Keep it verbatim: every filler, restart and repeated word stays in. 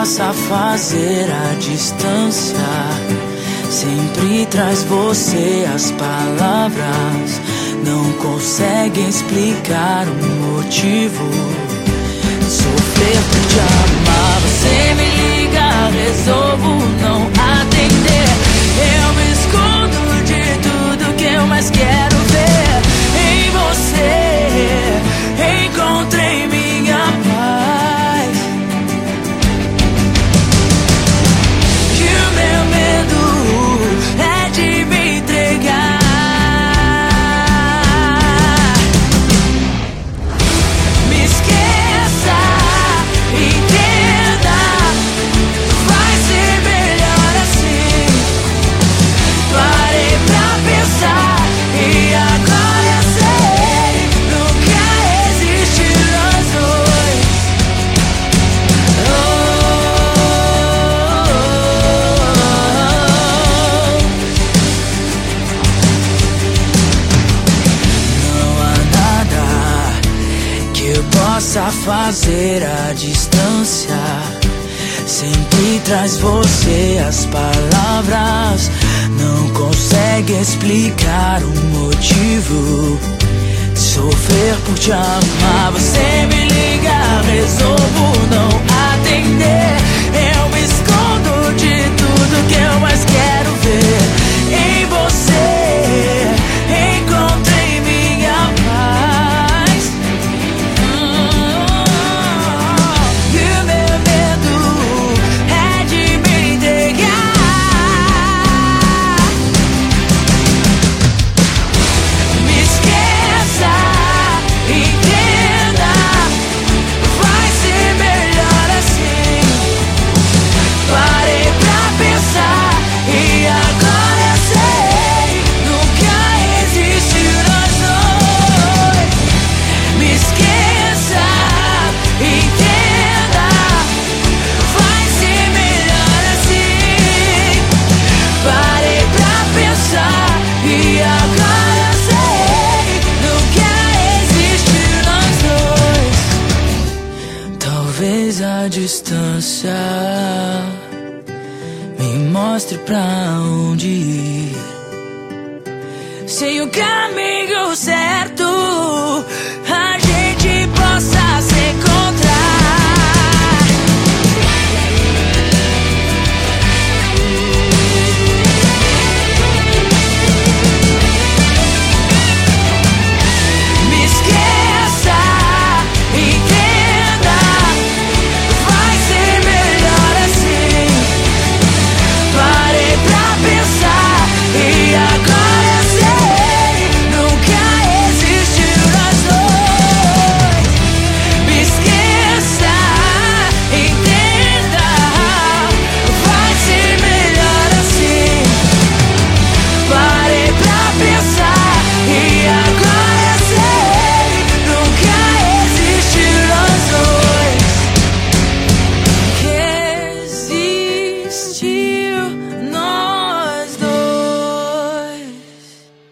possa fazer a distância sempre traz você as palavras. Não consegue explicar o motivo. Sofrer por te amar. Você me liga, resolvo não atender. Eu me escondo de tudo que eu mais quero ver. Em você encontrei minha paz. E o meu medo é de me entregar. Me esqueça, entenda, vai ser melhor assim. Parei pra pensar e agora eu sei, nunca existe nós dois. Oh, oh, oh. Não há nada que eu possa fazer à distância. Sempre traz você as palavras. Não consegue explicar o motivo. Sofrer por te amar. Você me liga, resolvo não atender. Eu me escondo de tudo que eu mais quero ver. Em você encontrei minha paz. E o meu medo é de me entregar. Me esqueça, entenda, vai ser melhor assim. Parei pra pensar e agora eu sei, nunca existe nós dois. Me esqueça, entenda, vai ser melhor assim. Parei pra pensar e agora eu sei, nunca existe nós dois. Talvez a distância me mostre pra onde ir. Sei o caminho certo,